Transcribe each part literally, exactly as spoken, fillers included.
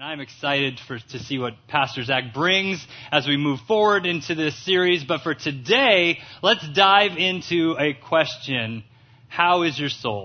And I'm excited for to see what Pastor Zach brings as we move forward into this series. But for today, let's dive into a question. How is your soul?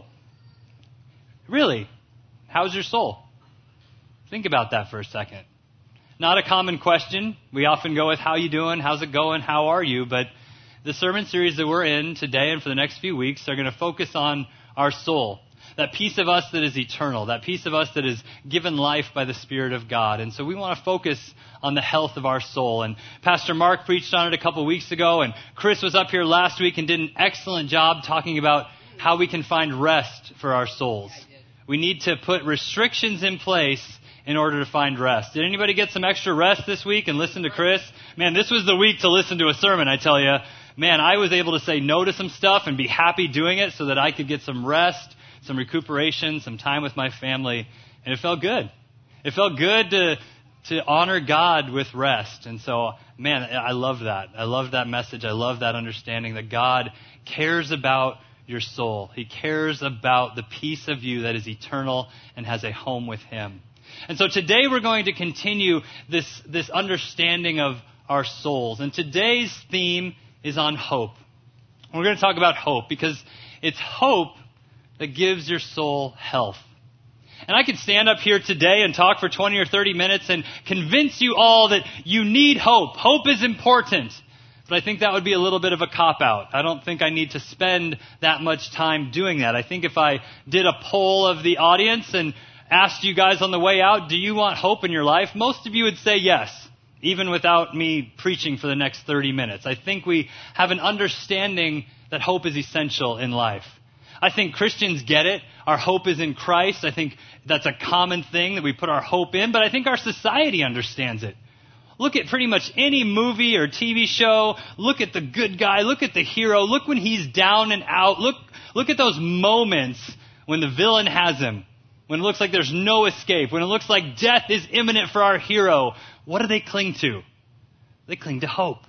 Really, how's your soul? Think about that for a second. Not a common question. We often go with how you doing, how's it going, how are you? But the sermon series that we're in today and for the next few weeks are going to focus on our soul. That piece of us that is eternal, that piece of us that is given life by the Spirit of God. And so we want to focus on the health of our soul. And Pastor Mark preached on it a couple weeks ago, and Chris was up here last week and did an excellent job talking about how we can find rest for our souls. We need to put restrictions in place in order to find rest. Did anybody get some extra rest this week and listen to Chris? Man, this was the week to listen to a sermon, I tell you. Man, I was able to say no to some stuff and be happy doing it so that I could get some rest, some recuperation, some time with my family, and it felt good. It felt good to to honor God with rest. And so, man, I love that. I love that message. I love that understanding that God cares about your soul. He cares about the piece of you that is eternal and has a home with Him. And so today we're going to continue this, this understanding of our souls. And today's theme is on hope. We're going to talk about hope because it's hope that gives your soul health. And I could stand up here today and talk for twenty or thirty minutes and convince you all that you need hope. Hope is important. But I think that would be a little bit of a cop-out. I don't think I need to spend that much time doing that. I think if I did a poll of the audience and asked you guys on the way out, do you want hope in your life? Most of you would say yes, even without me preaching for the next thirty minutes. I think we have an understanding that hope is essential in life. I think Christians get it. Our hope is in Christ. I think that's a common thing that we put our hope in, but I think our society understands it. Look at pretty much any movie or T V show. Look at the good guy. Look at the hero. Look when he's down and out. Look, look at those moments when the villain has him, when it looks like there's no escape, when it looks like death is imminent for our hero. What do they cling to? They cling to hope.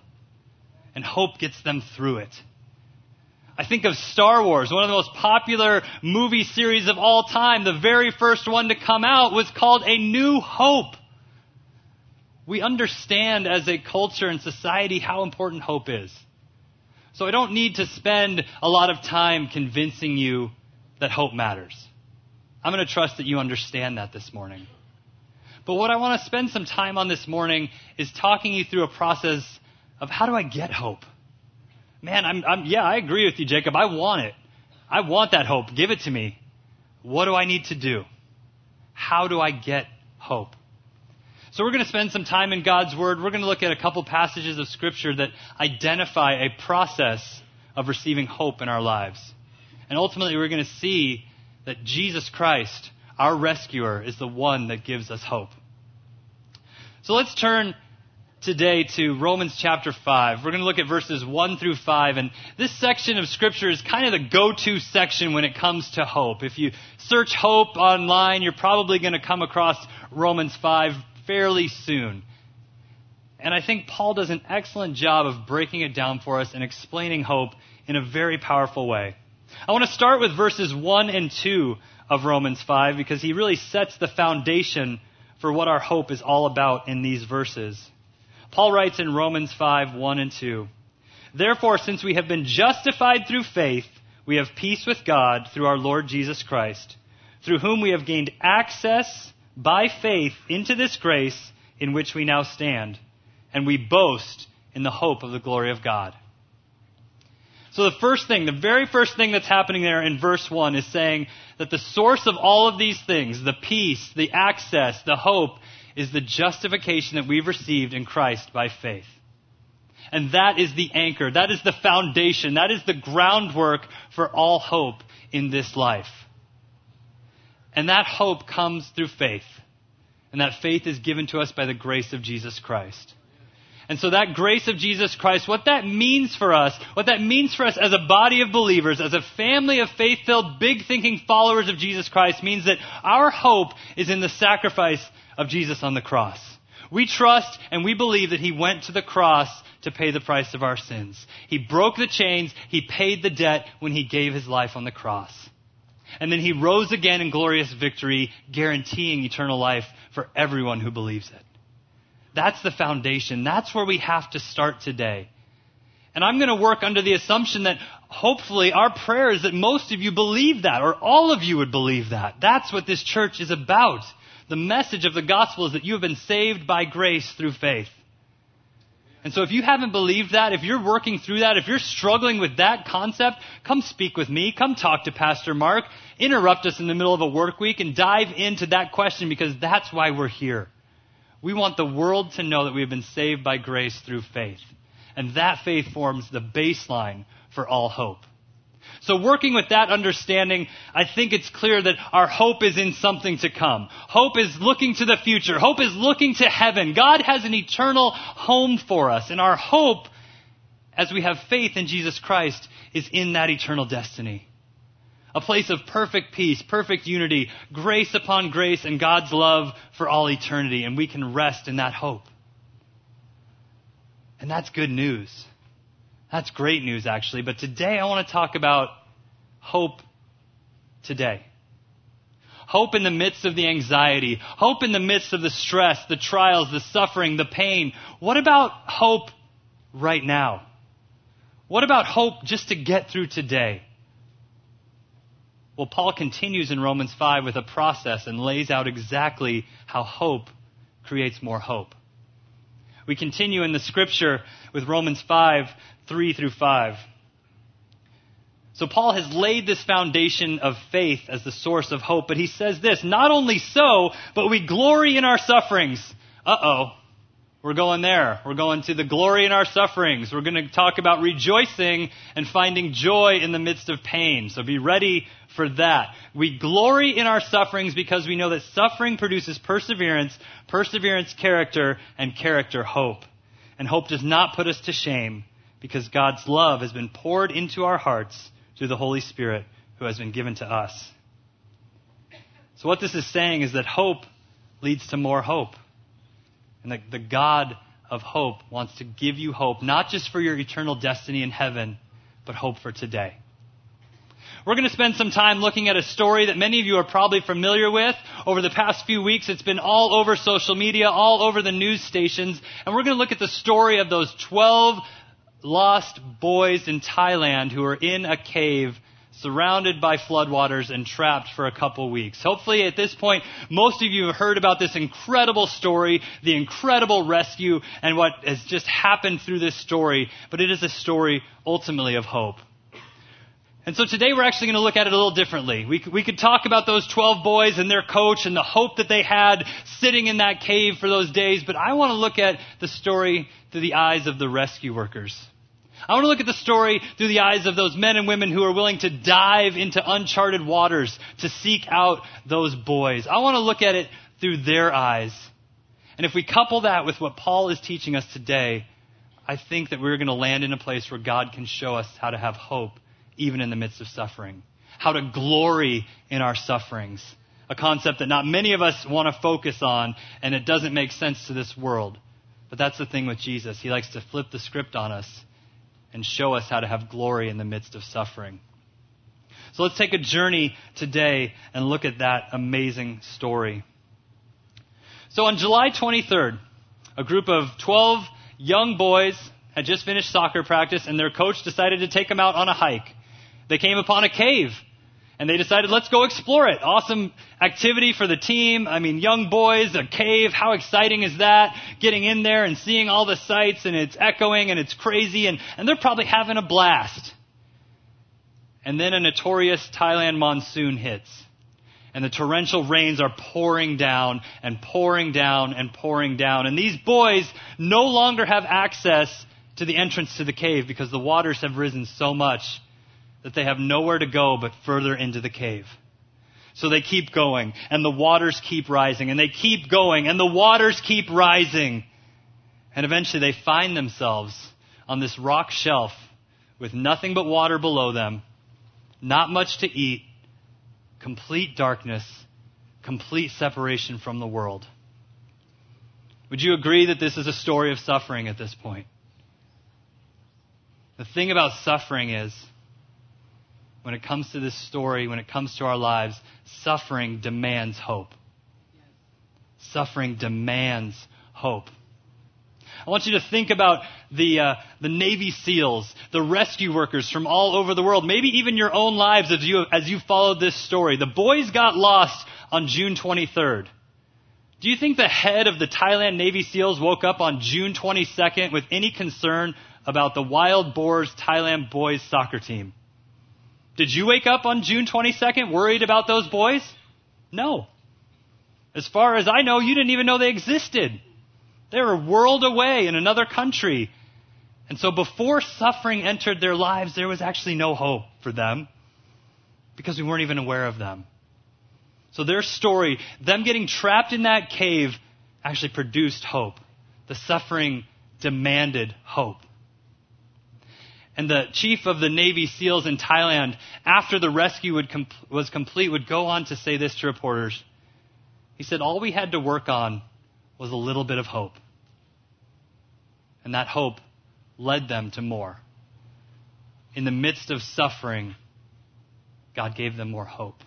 And hope gets them through it. I think of Star Wars, one of the most popular movie series of all time. The very first one to come out was called A New Hope. We understand as a culture and society how important hope is. So I don't need to spend a lot of time convincing you that hope matters. I'm going to trust that you understand that this morning. But what I want to spend some time on this morning is talking you through a process of how do I get hope? Man, I'm, I'm, yeah, I agree with you, Jacob. I want it. I want that hope. Give it to me. What do I need to do? How do I get hope? So we're going to spend some time in God's Word. We're going to look at a couple passages of Scripture that identify a process of receiving hope in our lives. And ultimately, we're going to see that Jesus Christ, our rescuer, is the one that gives us hope. So let's turn today to Romans chapter five. We're going to look at verses one through five. And this section of Scripture is kind of the go-to section when it comes to hope. If you search hope online, you're probably going to come across Romans five fairly soon. And I think Paul does an excellent job of breaking it down for us and explaining hope in a very powerful way. I want to start with verses one and two of Romans five because he really sets the foundation for what our hope is all about in these verses. Paul writes in Romans five, one and two, "Therefore, since we have been justified through faith, we have peace with God through our Lord Jesus Christ, through whom we have gained access by faith into this grace in which we now stand, and we boast in the hope of the glory of God." So the first thing, the very first thing that's happening there in verse one is saying that the source of all of these things, the peace, the access, the hope, is the justification that we've received in Christ by faith. And that is the anchor. That is the foundation. That is the groundwork for all hope in this life. And that hope comes through faith. And that faith is given to us by the grace of Jesus Christ. And so that grace of Jesus Christ, what that means for us, what that means for us as a body of believers, as a family of faith-filled, big-thinking followers of Jesus Christ, means that our hope is in the sacrifice of Jesus on the cross. We trust and we believe that He went to the cross to pay the price of our sins. He broke the chains. He paid the debt when He gave His life on the cross. And then He rose again in glorious victory, guaranteeing eternal life for everyone who believes it. That's the foundation. That's where we have to start today. And I'm going to work under the assumption that hopefully our prayer is that most of you believe that, or all of you would believe that. That's what this church is about. The message of the gospel is that you have been saved by grace through faith. And so if you haven't believed that, if you're working through that, if you're struggling with that concept, come speak with me. Come talk to Pastor Mark. Interrupt us in the middle of a work week and dive into that question, because that's why we're here. We want the world to know that we have been saved by grace through faith. And that faith forms the baseline for all hope. So working with that understanding, I think it's clear that our hope is in something to come. Hope is looking to the future. Hope is looking to heaven. God has an eternal home for us. And our hope, as we have faith in Jesus Christ, is in that eternal destiny. A place of perfect peace, perfect unity, grace upon grace, and God's love for all eternity. And we can rest in that hope. And that's good news. That's great news, actually. But today I want to talk about hope today. Hope in the midst of the anxiety. Hope in the midst of the stress, the trials, the suffering, the pain. What about hope right now? What about hope just to get through today? Well, Paul continues in Romans five with a process and lays out exactly how hope creates more hope. We continue in the scripture with Romans five, three through five. So Paul has laid this foundation of faith as the source of hope, but he says this, not only so, but we glory in our sufferings. Uh-oh, we're going there. We're going to the glory in our sufferings. We're going to talk about rejoicing and finding joy in the midst of pain. So be ready for that. We glory in our sufferings because we know that suffering produces perseverance, perseverance character, and character hope. And hope does not put us to shame because God's love has been poured into our hearts through the Holy Spirit who has been given to us. So what this is saying is that hope leads to more hope. And the, the God of hope wants to give you hope, not just for your eternal destiny in heaven, but hope for today. We're going to spend some time looking at a story that many of you are probably familiar with. Over the past few weeks, it's been all over social media, all over the news stations. And we're going to look at the story of those twelve lost boys in Thailand who are in a cave surrounded by floodwaters and trapped for a couple weeks. Hopefully at this point, most of you have heard about this incredible story, the incredible rescue, and what has just happened through this story. But it is a story ultimately of hope. And so today we're actually going to look at it a little differently. We, we could talk about those twelve boys and their coach and the hope that they had sitting in that cave for those days. But I want to look at the story through the eyes of the rescue workers. I want to look at the story through the eyes of those men and women who are willing to dive into uncharted waters to seek out those boys. I want to look at it through their eyes. And if we couple that with what Paul is teaching us today, I think that we're going to land in a place where God can show us how to have hope even in the midst of suffering. How to glory in our sufferings. A concept that not many of us want to focus on, and it doesn't make sense to this world. But that's the thing with Jesus. He likes to flip the script on us and show us how to have glory in the midst of suffering. So let's take a journey today and look at that amazing story. So on July twenty-third, a group of twelve young boys had just finished soccer practice, and their coach decided to take them out on a hike. They came upon a cave, and they decided, let's go explore it. Awesome activity for the team. I mean, young boys, a cave, how exciting is that? Getting in there and seeing all the sights, and it's echoing, and it's crazy, and, and they're probably having a blast. And then a notorious Thailand monsoon hits, and the torrential rains are pouring down and pouring down and pouring down. And these boys no longer have access to the entrance to the cave because the waters have risen so much that they have nowhere to go but further into the cave. So they keep going, and the waters keep rising, and they keep going, and the waters keep rising. And eventually they find themselves on this rock shelf with nothing but water below them, not much to eat, complete darkness, complete separation from the world. Would you agree that this is a story of suffering at this point? The thing about suffering is, when it comes to this story, when it comes to our lives, suffering demands hope. Suffering demands hope. I want you to think about the uh, the Navy SEALs, the rescue workers from all over the world, maybe even your own lives as you as you followed this story. The boys got lost on June twenty-third. Do you think the head of the Thailand Navy SEALs woke up on June twenty-second with any concern about the Wild Boars Thailand boys soccer team? Did you wake up on June twenty-second worried about those boys? No. As far as I know, you didn't even know they existed. They were a world away in another country. And so before suffering entered their lives, there was actually no hope for them because we weren't even aware of them. So their story, them getting trapped in that cave, actually produced hope. The suffering demanded hope. And the chief of the Navy SEALs in Thailand, after the rescue would com- was complete, would go on to say this to reporters. He said, all we had to work on was a little bit of hope. And that hope led them to more. In the midst of suffering, God gave them more hope.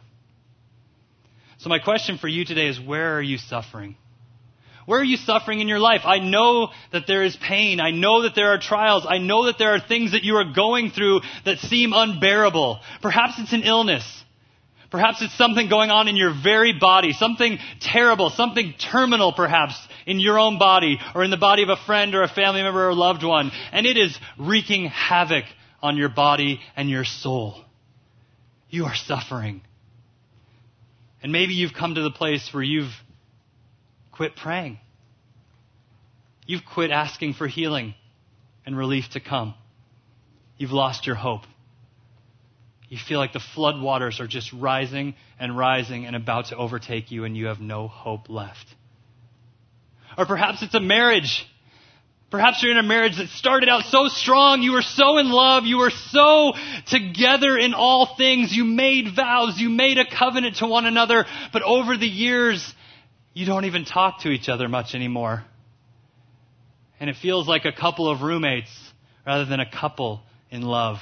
So my question for you today is, where are you suffering? Where are you suffering in your life? I know that there is pain. I know that there are trials. I know that there are things that you are going through that seem unbearable. Perhaps it's an illness. Perhaps it's something going on in your very body, something terrible, something terminal perhaps in your own body or in the body of a friend or a family member or a loved one. And it is wreaking havoc on your body and your soul. You are suffering. And maybe you've come to the place where you've quit praying. You've quit asking for healing and relief to come. You've lost your hope. You feel like the floodwaters are just rising and rising and about to overtake you, and you have no hope left. Or perhaps it's a marriage. Perhaps you're in a marriage that started out so strong. You were so in love. You were so together in all things. You made vows. You made a covenant to one another. But over the years, you don't even talk to each other much anymore. And it feels like a couple of roommates rather than a couple in love.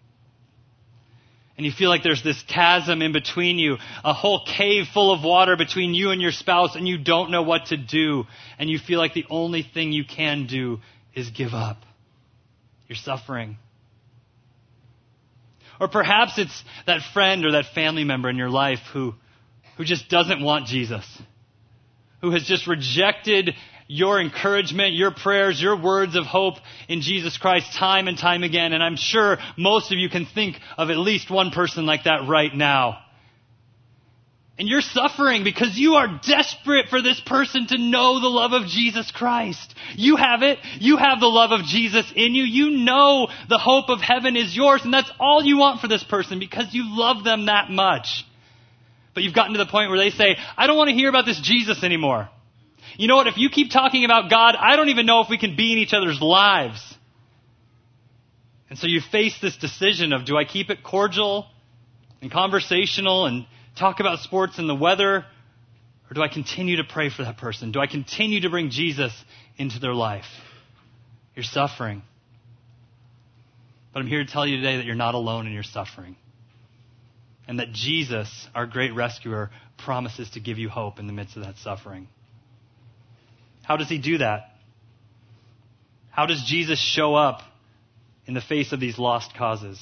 And you feel like there's this chasm in between you, a whole cave full of water between you and your spouse, and you don't know what to do. And you feel like the only thing you can do is give up. You're suffering. Or perhaps it's that friend or that family member in your life who, who just doesn't want Jesus, who has just rejected your encouragement, your prayers, your words of hope in Jesus Christ time and time again. And I'm sure most of you can think of at least one person like that right now. And you're suffering because you are desperate for this person to know the love of Jesus Christ. You have it. You have the love of Jesus in you. You know the hope of heaven is yours, and that's all you want for this person because you love them that much. But you've gotten to the point where they say, I don't want to hear about this Jesus anymore. You know what? If you keep talking about God, I don't even know if we can be in each other's lives. And so you face this decision of, do I keep it cordial and conversational and talk about sports and the weather? Or do I continue to pray for that person? Do I continue to bring Jesus into their life? You're suffering. But I'm here to tell you today that you're not alone in your suffering. And that Jesus, our great rescuer, promises to give you hope in the midst of that suffering. How does he do that? How does Jesus show up in the face of these lost causes?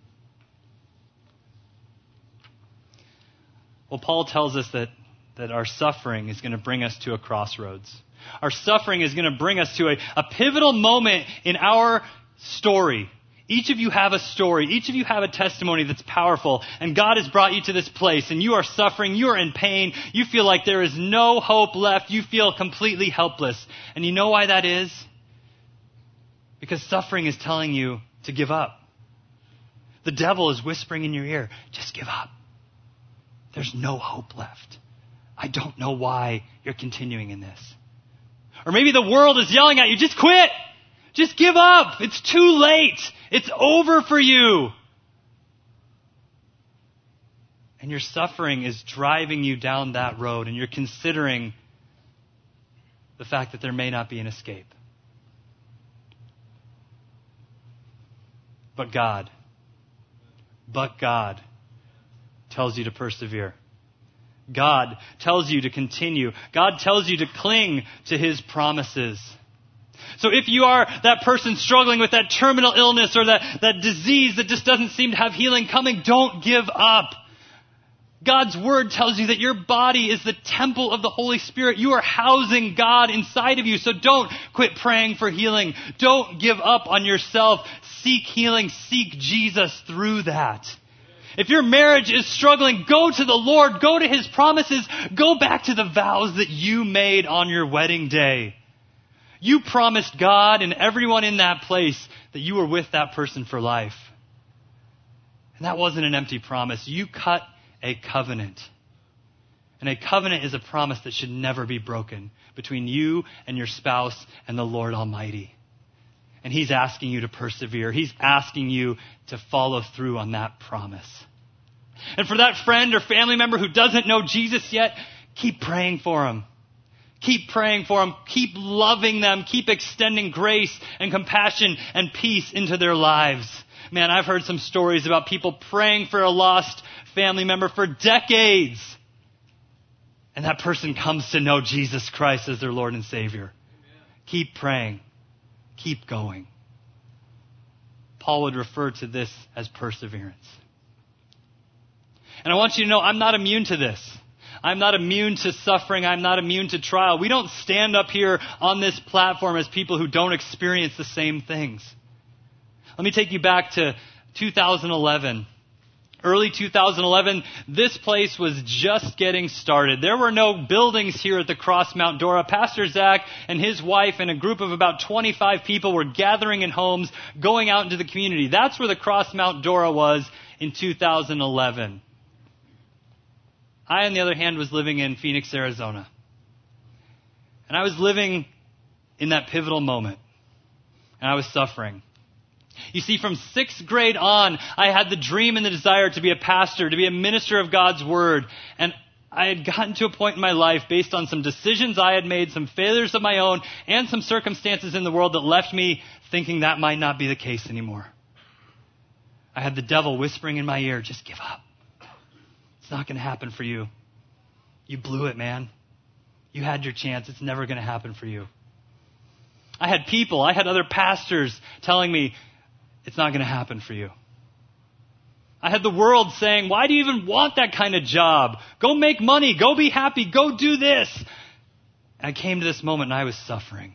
Well, Paul tells us that, that our suffering is going to bring us to a crossroads. Our suffering is going to bring us to a, a pivotal moment in our story. Each of you have a story. Each of you have a testimony that's powerful. And God has brought you to this place. And you are suffering. You are in pain. You feel like there is no hope left. You feel completely helpless. And you know why that is? Because suffering is telling you to give up. The devil is whispering in your ear, just give up. There's no hope left. I don't know why you're continuing in this. Or maybe the world is yelling at you, just quit. Just give up. It's too late. It's over for you. And your suffering is driving you down that road, and you're considering the fact that there may not be an escape. But God, but God tells you to persevere. God tells you to continue. God tells you to cling to His promises. So if you are that person struggling with that terminal illness or that, that disease that just doesn't seem to have healing coming, don't give up. God's word tells you that your body is the temple of the Holy Spirit. You are housing God inside of you. So don't quit praying for healing. Don't give up on yourself. Seek healing. Seek Jesus through that. If your marriage is struggling, go to the Lord. Go to His promises. Go back to the vows that you made on your wedding day. You promised God and everyone in that place that you were with that person for life. And that wasn't an empty promise. You cut a covenant. And a covenant is a promise that should never be broken between you and your spouse and the Lord Almighty. And He's asking you to persevere. He's asking you to follow through on that promise. And for that friend or family member who doesn't know Jesus yet, keep praying for them. Keep praying for them. Keep loving them. Keep extending grace and compassion and peace into their lives. Man, I've heard some stories about people praying for a lost family member for decades. And that person comes to know Jesus Christ as their Lord and Savior. Amen. Keep praying. Keep going. Paul would refer to this as perseverance. And I want you to know, I'm not immune to this. I'm not immune to suffering. I'm not immune to trial. We don't stand up here on this platform as people who don't experience the same things. Let me take you back to two thousand eleven. Early two thousand eleven, this place was just getting started. There were no buildings here at the Cross Mount Dora. Pastor Zach and his wife and a group of about twenty-five people were gathering in homes, going out into the community. That's where the Cross Mount Dora was in two thousand eleven. I, on the other hand, was living in Phoenix, Arizona. And I was living in that pivotal moment. And I was suffering. You see, from sixth grade on, I had the dream and the desire to be a pastor, to be a minister of God's Word. And I had gotten to a point in my life based on some decisions I had made, some failures of my own, and some circumstances in the world that left me thinking that might not be the case anymore. I had the devil whispering in my ear, just give up. It's not going to happen for you. You blew it, man. You had your chance. It's never going to happen for you. I had people, I had other pastors telling me, it's not going to happen for you. I had the world saying, why do you even want that kind of job? Go make money. Go be happy. Go do this. And I came to this moment and I was suffering.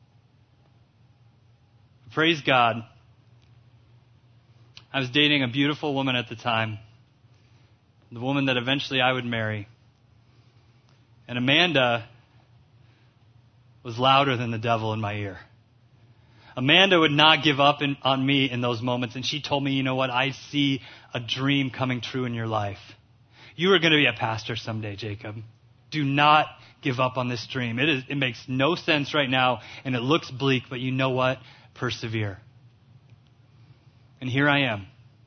Praise God. I was dating a beautiful woman at the time. The woman that eventually I would marry. And Amanda was louder than the devil in my ear. Amanda would not give up in, on me in those moments. And she told me, you know what? I see a dream coming true in your life. You are going to be a pastor someday, Jacob. Do not give up on this dream. It is, it makes no sense right now, and it looks bleak, but you know what? Persevere. And here I am.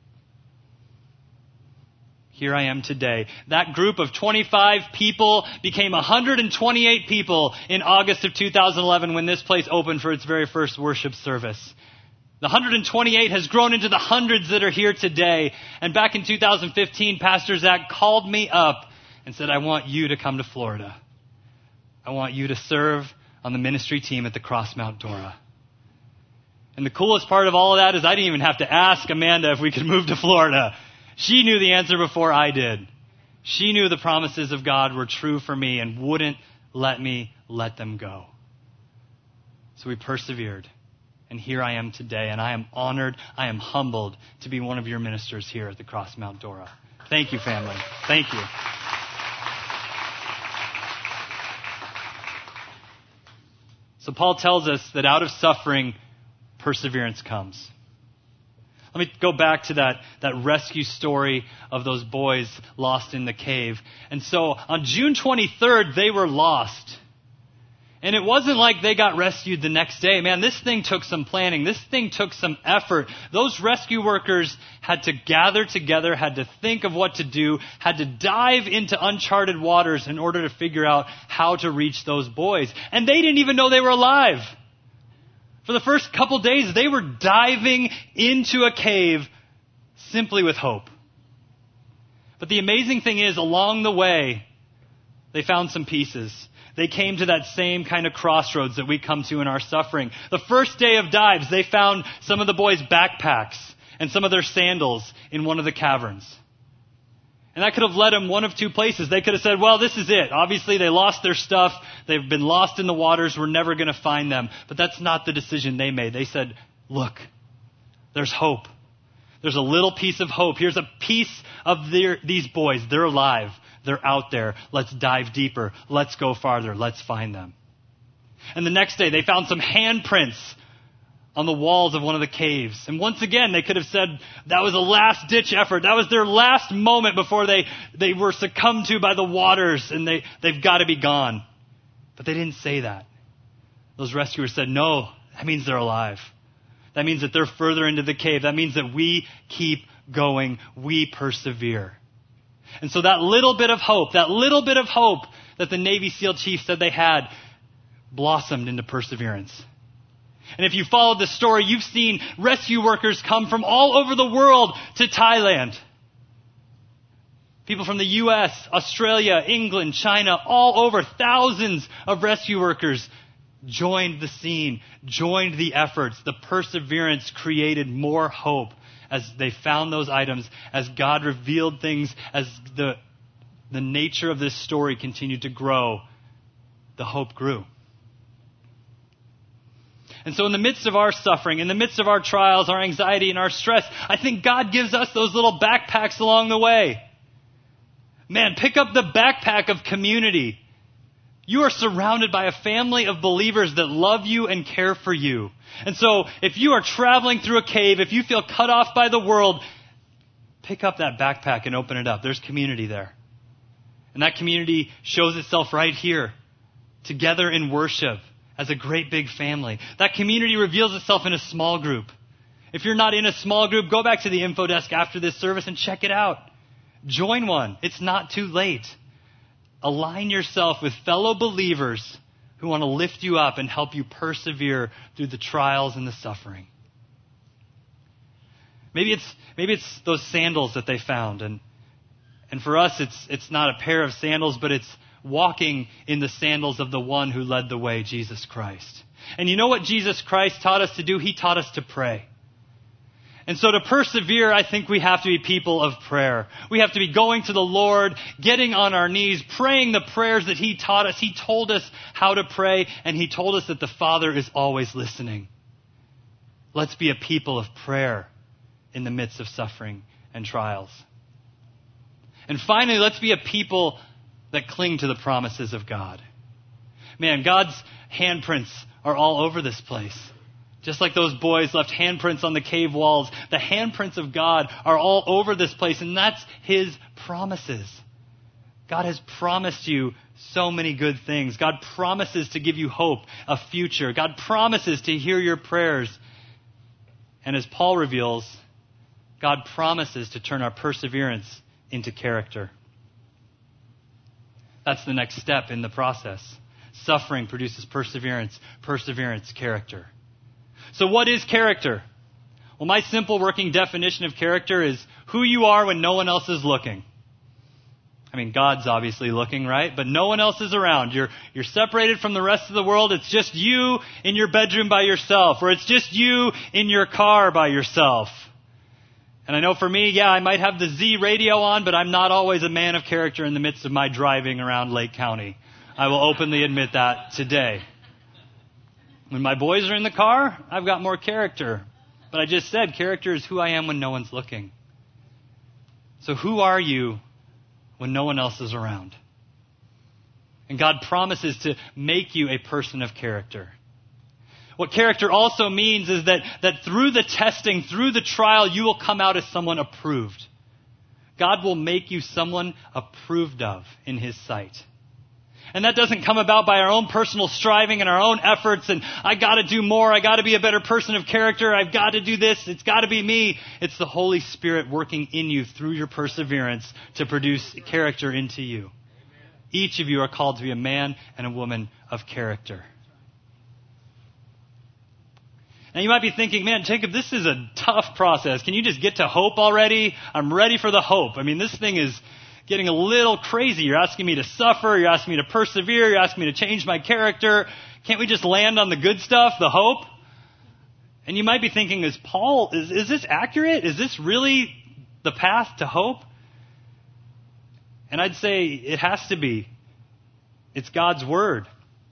Here I am today. That group of twenty-five people became one hundred twenty-eight people in August of two thousand eleven when this place opened for its very first worship service. The one hundred twenty-eight has grown into the hundreds that are here today. And back in two thousand fifteen, Pastor Zach called me up and said, I want you to come to Florida. I want you to serve on the ministry team at the Cross Mount Dora. And the coolest part of all of that is I didn't even have to ask Amanda if we could move to Florida. She knew the answer before I did. She knew the promises of God were true for me and wouldn't let me let them go. So we persevered. And here I am today. And I am honored, I am humbled to be one of your ministers here at the Cross Mount Dora. Thank you, family. Thank you. So Paul tells us that out of suffering, perseverance comes. Let me go back to that, that rescue story of those boys lost in the cave. And so on June twenty-third, they were lost. And it wasn't like they got rescued the next day. Man, this thing took some planning. This thing took some effort. Those rescue workers had to gather together, had to think of what to do, had to dive into uncharted waters in order to figure out how to reach those boys. And they didn't even know they were alive. For the first couple days, they were diving into a cave simply with hope. But the amazing thing is, along the way, they found some pieces. They came to that same kind of crossroads that we come to in our suffering. The first day of dives, they found some of the boys' backpacks and some of their sandals in one of the caverns. And that could have led them one of two places. They could have said, well, this is it. Obviously, they lost their stuff. They've been lost in the waters. We're never going to find them. But that's not the decision they made. They said, look, there's hope. There's a little piece of hope. Here's a piece of their, these boys. They're alive. They're out there. Let's dive deeper. Let's go farther. Let's find them. And the next day, they found some handprints on the walls of one of the caves. And once again, they could have said that was a last-ditch effort. That was their last moment before they, they were succumbed to by the waters, and they, they've got to be gone. But they didn't say that. Those rescuers said, no, that means they're alive. That means that they're further into the cave. That means that we keep going. We persevere. And so that little bit of hope, that little bit of hope that the Navy SEAL chief said they had, blossomed into perseverance. And if you followed the story, you've seen rescue workers come from all over the world to Thailand. People from the U S, Australia, England, China, all over, thousands of rescue workers joined the scene, joined the efforts. The perseverance created more hope as they found those items, as God revealed things, as the, the nature of this story continued to grow, the hope grew. And so in the midst of our suffering, in the midst of our trials, our anxiety, and our stress, I think God gives us those little backpacks along the way. Man, pick up the backpack of community. You are surrounded by a family of believers that love you and care for you. And so if you are traveling through a cave, if you feel cut off by the world, pick up that backpack and open it up. There's community there. And that community shows itself right here, together in worship, as a great big family. That community reveals itself in a small group. If you're not in a small group, go back to the info desk after this service and check it out. Join one. It's not too late. Align yourself with fellow believers who want to lift you up and help you persevere through the trials and the suffering. Maybe it's maybe it's those sandals that they found, and and for us it's it's not a pair of sandals, but it's walking in the sandals of the one who led the way, Jesus Christ. And you know what Jesus Christ taught us to do? He taught us to pray. And so to persevere, I think we have to be people of prayer. We have to be going to the Lord, getting on our knees, praying the prayers that He taught us. He told us how to pray, and He told us that the Father is always listening. Let's be a people of prayer in the midst of suffering and trials. And finally, let's be a people that cling to the promises of God. Man, God's handprints are all over this place. Just like those boys left handprints on the cave walls, the handprints of God are all over this place, and that's His promises. God has promised you so many good things. God promises to give you hope, a future. God promises to hear your prayers. And as Paul reveals, God promises to turn our perseverance into character. That's the next step in the process. Suffering produces perseverance. Perseverance, character. So what is character? Well, my simple working definition of character is who you are when no one else is looking. I mean, God's obviously looking, right? But no one else is around. You're, you're separated from the rest of the world. It's just you in your bedroom by yourself, or it's just you in your car by yourself. And I know for me, yeah, I might have the Z radio on, but I'm not always a man of character in the midst of my driving around Lake County. I will openly admit that today. When my boys are in the car, I've got more character. But I just said character is who I am when no one's looking. So who are you when no one else is around? And God promises to make you a person of character. What character also means is that, that through the testing, through the trial, you will come out as someone approved. God will make you someone approved of in His sight. And that doesn't come about by our own personal striving and our own efforts and I got to do more, I got to be a better person of character, I've got to do this, it's got to be me. It's the Holy Spirit working in you through your perseverance to produce character into you. Each of you are called to be a man and a woman of character. Now you might be thinking, man, Jacob, this is a tough process. Can you just get to hope already? I'm ready for the hope. I mean, this thing is getting a little crazy. You're asking me to suffer. You're asking me to persevere. You're asking me to change my character. Can't we just land on the good stuff, the hope? And you might be thinking, is Paul, is, is this accurate? Is this really the path to hope? And I'd say it has to be. It's God's Word.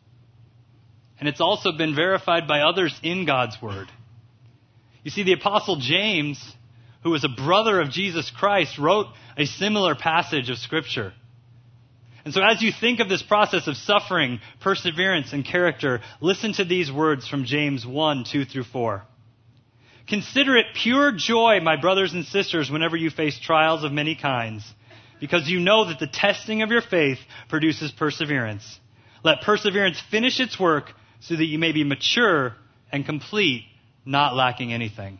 And it's also been verified by others in God's Word. You see, the Apostle James, who was a brother of Jesus Christ, wrote a similar passage of Scripture. And so as you think of this process of suffering, perseverance, and character, listen to these words from James one, two through four. Consider it pure joy, my brothers and sisters, whenever you face trials of many kinds, because you know that the testing of your faith produces perseverance. Let perseverance finish its work so that you may be mature and complete, not lacking anything.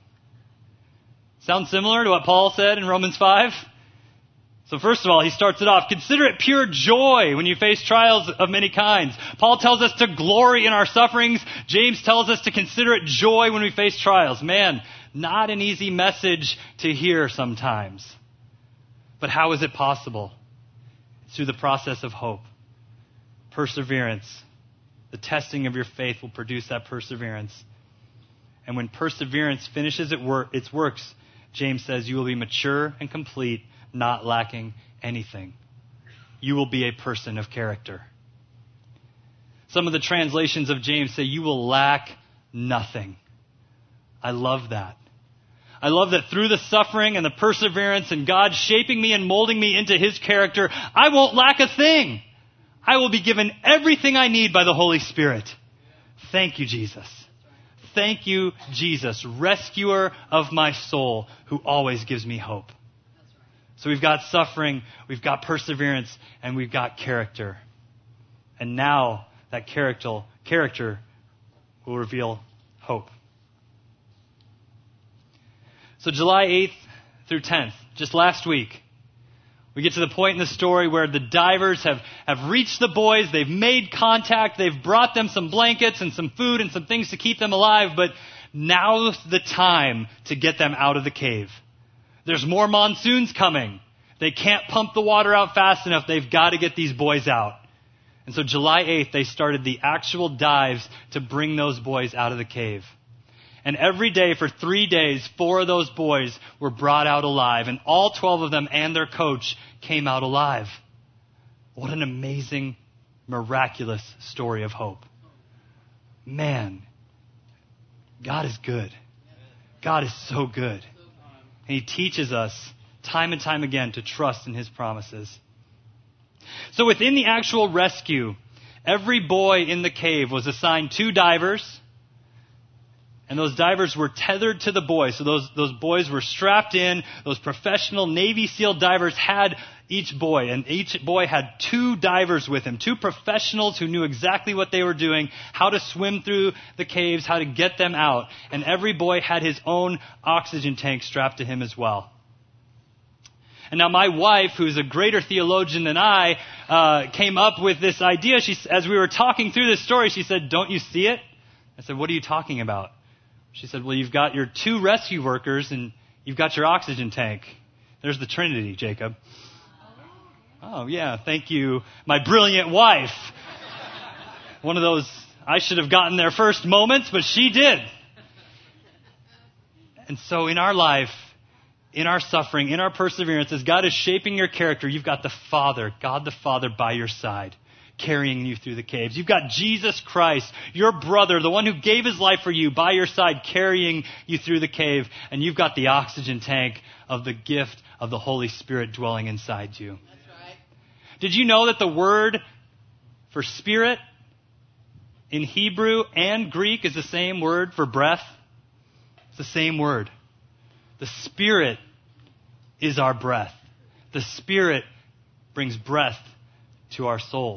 Sound similar to what Paul said in Romans five? So first of all, he starts it off. Consider it pure joy when you face trials of many kinds. Paul tells us to glory in our sufferings. James tells us to consider it joy when we face trials. Man, not an easy message to hear sometimes. But how is it possible? It's through the process of hope. Perseverance. The testing of your faith will produce that perseverance. And when perseverance finishes its works, James says, you will be mature and complete, not lacking anything. You will be a person of character. Some of the translations of James say you will lack nothing. I love that. I love that through the suffering and the perseverance and God shaping me and molding me into His character, I won't lack a thing. I will be given everything I need by the Holy Spirit. Thank you, Jesus. Thank you, Jesus, rescuer of my soul, who always gives me hope. So we've got suffering, we've got perseverance, and we've got character. And now that character, character will reveal hope. So July eighth through tenth, just last week, we get to the point in the story where the divers have, have reached the boys, they've made contact, they've brought them some blankets and some food and some things to keep them alive, but now's the time to get them out of the cave. There's more monsoons coming. They can't pump the water out fast enough. They've got to get these boys out. And so July eighth, they started the actual dives to bring those boys out of the cave. And every day for three days, four of those boys were brought out alive. And all twelve of them and their coach came out alive. What an amazing, miraculous story of hope. Man, God is good. God is so good. And He teaches us time and time again to trust in His promises. So within the actual rescue, every boy in the cave was assigned two divers. And those divers were tethered to the boys. So those, those boys were strapped in. Those professional Navy SEAL divers had each boy. And each boy had two divers with him. Two professionals who knew exactly what they were doing, how to swim through the caves, how to get them out. And every boy had his own oxygen tank strapped to him as well. And now my wife, who's a greater theologian than I, uh, came up with this idea. She, as we were talking through this story, she said, "Don't you see it?" I said, "What are you talking about?" She said, "Well, you've got your two rescue workers and you've got your oxygen tank. There's the Trinity, Jacob." Oh, yeah, thank you, my brilliant wife. One of those I should have gotten there first moments, but she did. And so in our life, in our suffering, in our perseverance, as God is shaping your character, you've got the Father, God the Father by your side, carrying you through the caves. You've got Jesus Christ, your brother, the one who gave His life for you, by your side, carrying you through the cave. And you've got the oxygen tank of the gift of the Holy Spirit dwelling inside you. That's right. Did you know that the word for spirit in Hebrew and Greek is the same word for breath? It's the same word. The Spirit is our breath. The Spirit brings breath to our souls.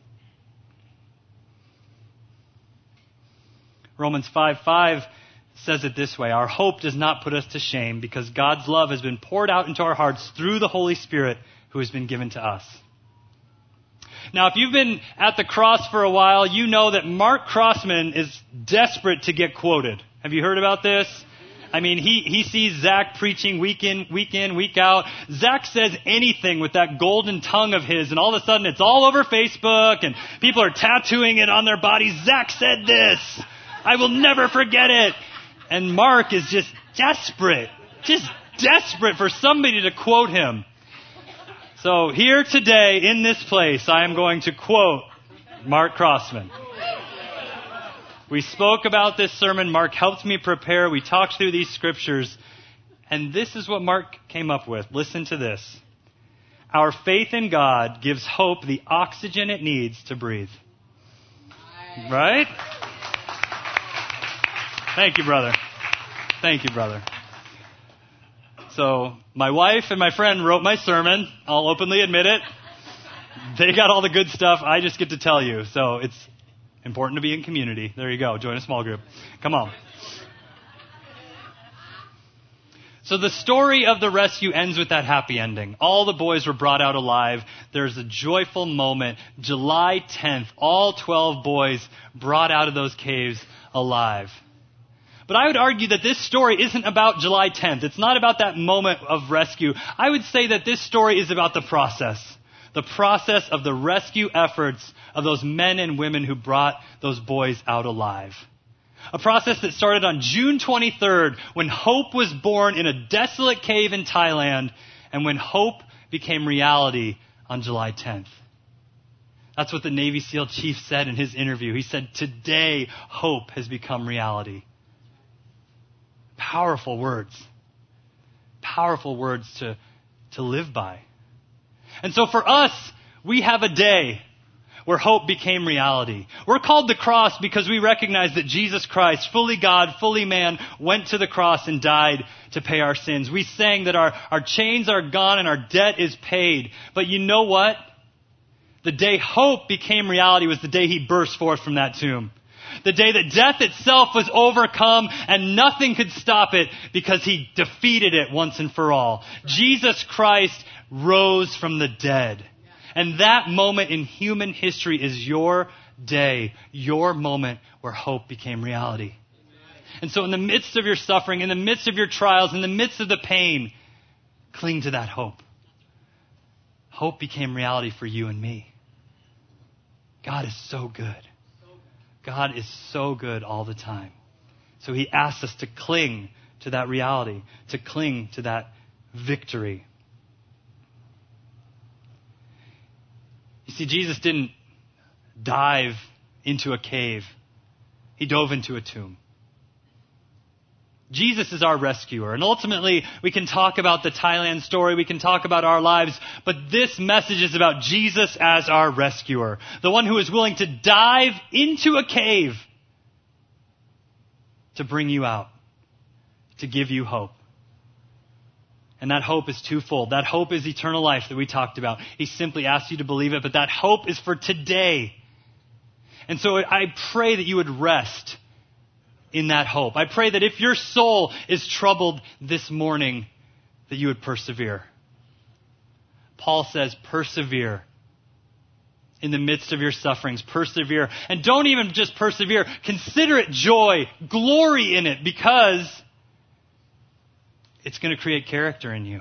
Romans five five says it this way: our hope does not put us to shame, because God's love has been poured out into our hearts through the Holy Spirit who has been given to us. Now, if you've been at the cross for a while, you know that Mark Crossman is desperate to get quoted. Have you heard about this? I mean, he, he sees Zach preaching week in, week in, week out. Zach says anything with that golden tongue of his, and all of a sudden it's all over Facebook, and people are tattooing it on their bodies. Zach said this. I will never forget it. And Mark is just desperate, just desperate for somebody to quote him. So here today in this place, I am going to quote Mark Crossman. We spoke about this sermon. Mark helped me prepare. We talked through these scriptures. And this is what Mark came up with. Listen to this. Our faith in God gives hope the oxygen it needs to breathe. Right? Thank you, brother. Thank you, brother. So my wife and my friend wrote my sermon. I'll openly admit it. They got all the good stuff. I just get to tell you. So it's important to be in community. There you go. Join a small group. Come on. So the story of the rescue ends with that happy ending. All the boys were brought out alive. There's a joyful moment. July tenth, all twelve boys brought out of those caves alive. But I would argue that this story isn't about July tenth. It's not about that moment of rescue. I would say that this story is about the process. The process of the rescue efforts of those men and women who brought those boys out alive. A process that started on June twenty-third, when hope was born in a desolate cave in Thailand, and when hope became reality on July tenth. That's what the Navy SEAL chief said in his interview. He said, today hope has become reality. Powerful words. Powerful words to, to live by. And so for us, we have a day where hope became reality. We're called the cross because we recognize that Jesus Christ, fully God, fully man, went to the cross and died to pay our sins. We sang that our, our chains are gone and our debt is paid. But you know what? The day hope became reality was the day he burst forth from that tomb. The day that death itself was overcome and nothing could stop it because he defeated it once and for all. Jesus Christ rose from the dead. And that moment in human history is your day, your moment where hope became reality. And so in the midst of your suffering, in the midst of your trials, in the midst of the pain, cling to that hope. Hope became reality for you and me. God is so good. God is so good all the time. So he asks us to cling to that reality, to cling to that victory. You see, Jesus didn't dive into a cave. He dove into a tomb. Jesus is our rescuer. And ultimately, we can talk about the Thailand story. We can talk about our lives. But this message is about Jesus as our rescuer. The one who is willing to dive into a cave to bring you out, to give you hope. And that hope is twofold. That hope is eternal life that we talked about. He simply asks you to believe it. But that hope is for today. And so I pray that you would rest in that hope. I pray that if your soul is troubled this morning, that you would persevere. Paul says, persevere in the midst of your sufferings. Persevere. And don't even just persevere. Consider it joy. Glory in it, because it's going to create character in you.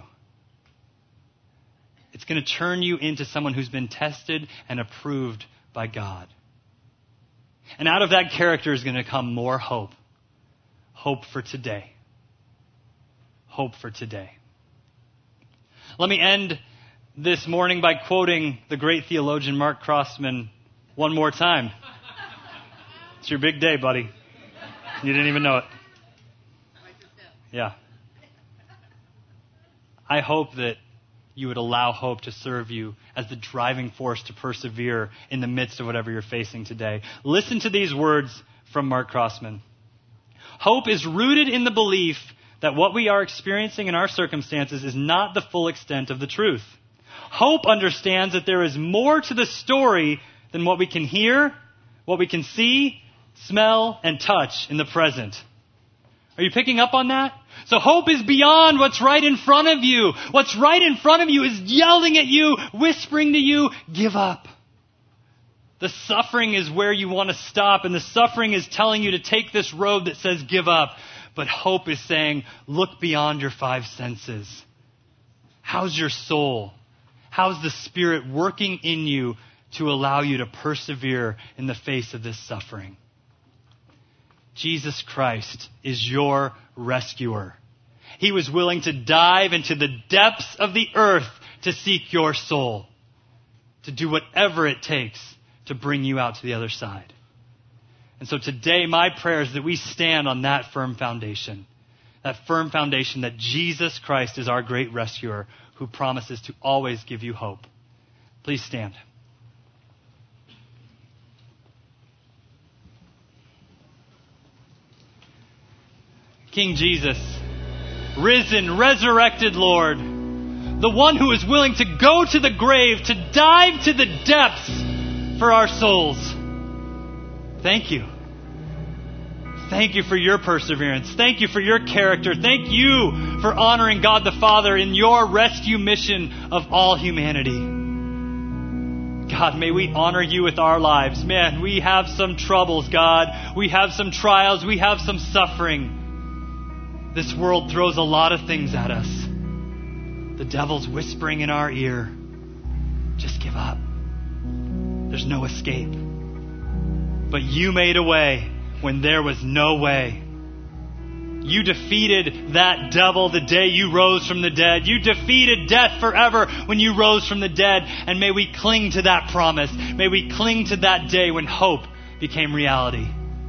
It's going to turn you into someone who's been tested and approved by God. And out of that character is going to come more hope. Hope for today. Hope for today. Let me end this morning by quoting the great theologian Mark Crossman one more time. It's your big day, buddy. You didn't even know it. Yeah. I hope that you would allow hope to serve you as the driving force to persevere in the midst of whatever you're facing today. Listen to these words from Mark Crossman. Hope is rooted in the belief that what we are experiencing in our circumstances is not the full extent of the truth. Hope understands that there is more to the story than what we can hear, what we can see, smell, and touch in the present. Are you picking up on that? So hope is beyond what's right in front of you. What's right in front of you is yelling at you, whispering to you, give up. The suffering is where you want to stop, and the suffering is telling you to take this road that says give up. But hope is saying, look beyond your five senses. How's your soul? How's the Spirit working in you to allow you to persevere in the face of this suffering? Jesus Christ is your rescuer. He was willing to dive into the depths of the earth to seek your soul, to do whatever it takes to bring you out to the other side. And so today, my prayer is that we stand on that firm foundation, that firm foundation that Jesus Christ is our great rescuer who promises to always give you hope. Please stand. King Jesus, risen, resurrected Lord, the one who is willing to go to the grave, to dive to the depths for our souls. Thank you. Thank you for your perseverance. Thank you for your character. Thank you for honoring God the Father in your rescue mission of all humanity. God, may we honor you with our lives. Man, we have some troubles, God. We have some trials. We have some suffering. This world throws a lot of things at us. The devil's whispering in our ear, just give up. There's no escape. But you made a way when there was no way. You defeated that devil the day you rose from the dead. You defeated death forever when you rose from the dead. And may we cling to that promise. May we cling to that day when hope became reality.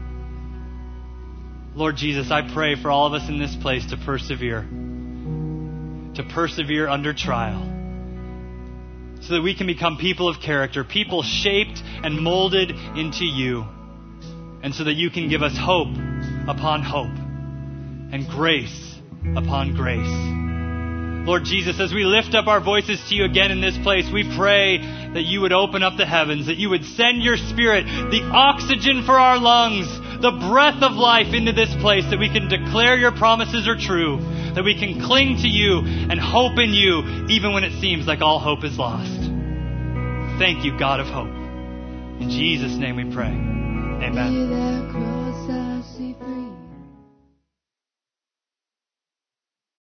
Lord Jesus, I pray for all of us in this place to persevere. To persevere under trial. So that we can become people of character. People shaped and molded into you. And so that you can give us hope upon hope. And grace upon grace. Lord Jesus, as we lift up our voices to you again in this place, we pray that you would open up the heavens, that you would send your Spirit, the oxygen for our lungs, the breath of life into this place, that we can declare your promises are true, that we can cling to you and hope in you, even when it seems like all hope is lost. Thank you, God of hope. In Jesus' name we pray. Amen.